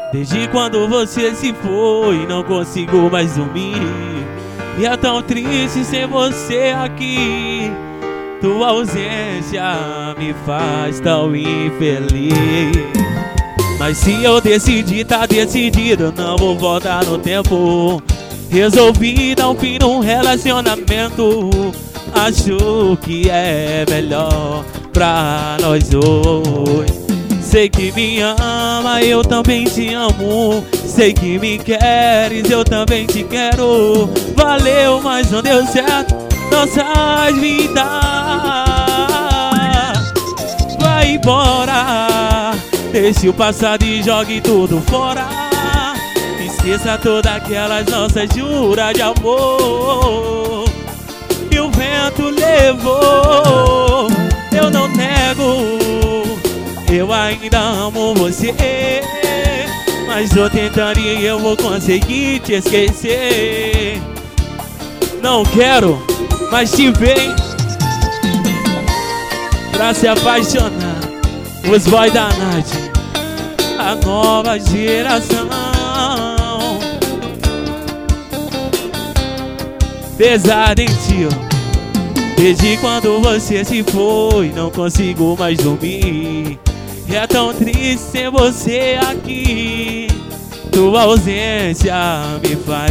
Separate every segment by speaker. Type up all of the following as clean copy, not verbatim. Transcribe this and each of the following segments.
Speaker 1: Desde quando você se foi, não consigo mais dormir. E é tão triste sem você aqui. Tua ausência me faz tão infeliz. Mas se eu decidi, tá decidido, não vou voltar no tempo. Resolvi dar um fim num relacionamento. Acho que é melhor pra nós dois. Sei que me ama, eu também te amo. Sei que me queres, eu também te quero. Valeu, mas não deu certo nossas vidas. Vai embora, deixe o passado e jogue tudo fora. Esqueça todas aquelas nossas juras de amor. E o vento levou, eu não nego. Eu ainda amo você, mas tô tentando e eu vou conseguir te esquecer. Não quero mais te ver pra se apaixonar. Os boys da night, a nova geração. Pesado em ti, desde quando você se foi, não consigo mais dormir. E é tão triste sem você aqui. Tua ausência me faz.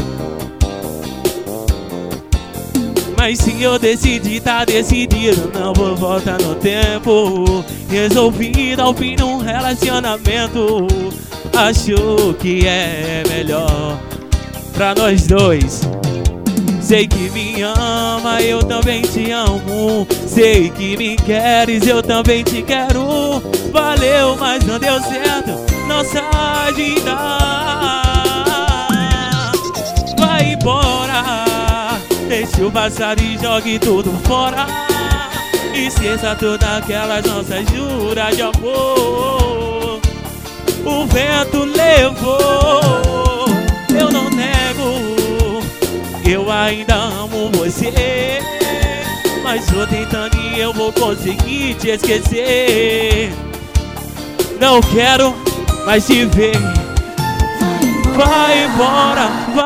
Speaker 1: Mas se eu decidi, tá decidido, não vou voltar no tempo. Resolvi dar um fim num relacionamento. Acho que é melhor pra nós dois. Sei que me ama, eu também te amo. Sei que me queres, eu também te quero. Valeu, mas não deu certo nossa vida. Vai embora, deixe o passado e jogue tudo fora. Esqueça todas aquelas nossas juras de amor. O vento levou, eu não nego. Eu ainda amo você, mas tô tentando e eu vou conseguir te esquecer. Não quero mais te ver. Vai embora, vai.